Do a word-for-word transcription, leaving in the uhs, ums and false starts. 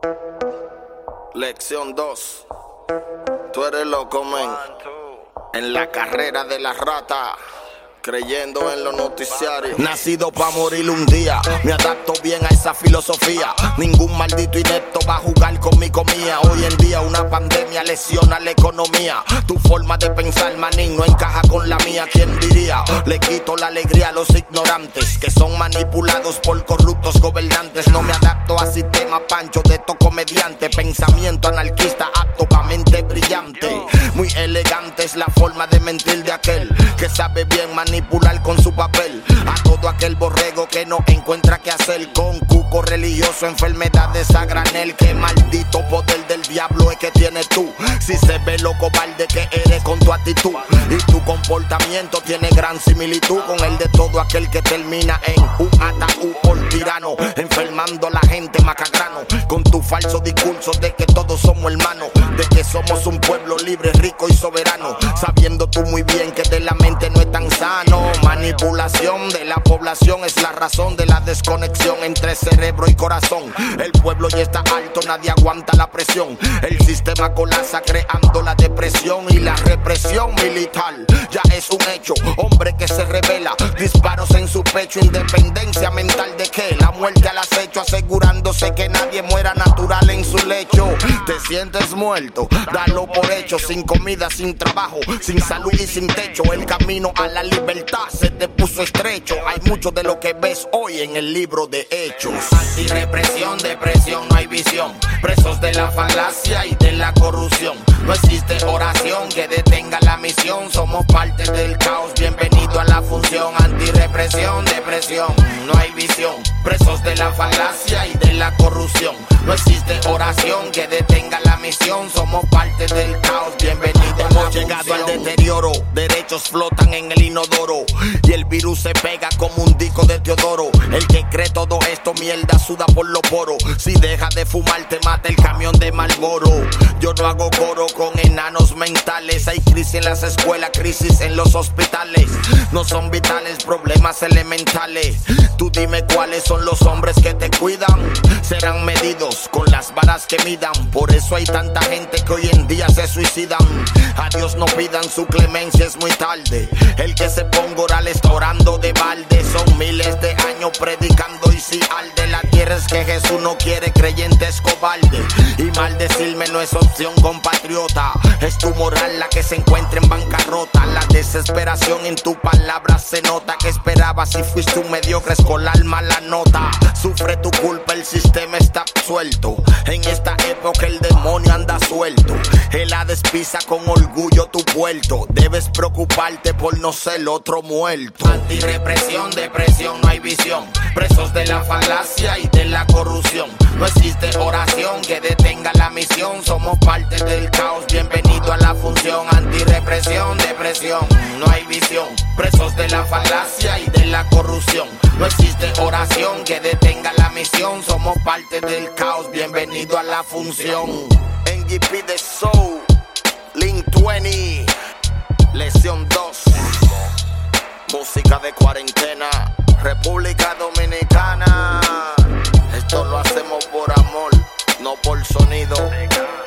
Lección dos. Tú eres loco, men. En la carrera de la rata, creyendo en los noticiarios. Nacido pa' morir un día, me adapto bien a esa filosofía. Ningún maldito inepto va a jugar con mi comida. Hoy en día una pandemia lesiona la economía. Tu forma de pensar, manín, no encaja con la mía. ¿Quién diría? Le quito la alegría a los ignorantes que son manipulados por corruptos gobernantes. No me adapto a sistema pancho de estos comediantes. Pensamiento anarquista apto pa' mente brillante. Muy elegante es la forma de mentir de aquel que sabe bien manipular con su papel a todo aquel borrego que no encuentra qué hacer con cuco religioso, enfermedades a granel. Qué maldito poder del diablo es que tienes tú. Si se ve lo cobarde que eres con tu actitud y tu comportamiento tiene gran similitud con el de todo aquel que termina en un ataúd por tirano, enfermando a la gente macagrano con tu falso discurso de que todos somos hermanos, de que somos un pueblo libre, rico y soberano, sabiendo tú muy bien que de la mente no es tan sano. Manipulación de la población es la razón de la desconexión entre cerebro y corazón. El pueblo ya está alto, nadie aguanta la presión. El sistema colapsa creando la depresión y la represión militar ya es un hecho. Hombre que se revela, disparos en su pecho, independencia mental de que la muerte al acecho, asegurándose que nadie muera natural en su lecho. Te sientes muerto, dalo por hecho, sin comida, sin trabajo, sin salud y sin techo. El camino a la libertad se te puso estrecho. Hay mucho de lo que ves hoy en el libro de Hechos. Antirrepresión, depresión, no hay visión. Presos de la falacia y de la corrupción. No existe oración que detenga la misión. Somos parte del caos, bienvenido a la función. Antirrepresión, depresión, no hay visión. Presos de la falacia y de la corrupción. No existe oración que detenga la misión. Somos parte del caos, bienvenido a la función. Hemos llegado al deterioro, derechos flotan en el inodoro y el virus se pega como un disco de Teodoro. El que cree todo esto mierda suda por los poros. Si deja de fumar te mata el camión de Marlboro. Yo no hago coro con enanos mentales. Hay crisis en las escuelas, crisis en los hospitales. No son vitales, problemas elementales. Tú dime cuáles son los hombres que te cuidan. Serán medidos con las varas que midan. Por eso hay tanta gente que hoy en día se suicidan. A Dios no pidan su clemencia, es muy tarde. El que se ponga oral está orando de balde. Son miles de años predicando y si alde la tierra es que Jesús no quiere creyentes cobarde. Y maldecirme no es opción, compatriota. Es tu moral la que se encuentra en bancarrota. La desesperación en tu palabra se nota. Que esperabas si fuiste un mediocre escolar mala nota. Sufre tu culpa, el sistema está suelto. En esta época el demonio anda suelto. El Hades pisa con orgullo tu puerto. Debes preocuparte por no ser otro muerto. Antirrepresión, depresión, no hay visión. Presos de la falacia y de la corrupción. No existe oración que detenga la misión. Somos parte del caos, bienvenido a la función. Antirrepresión, depresión, no hay visión. Presos de la falacia y de la corrupción. No existe oración que detenga la misión. Somos parte del caos, bienvenido a la función. N G P The Soul, Link veinte, Lección dos. Música de cuarentena, República Dominicana. Esto lo hacemos por amor, no por sonido.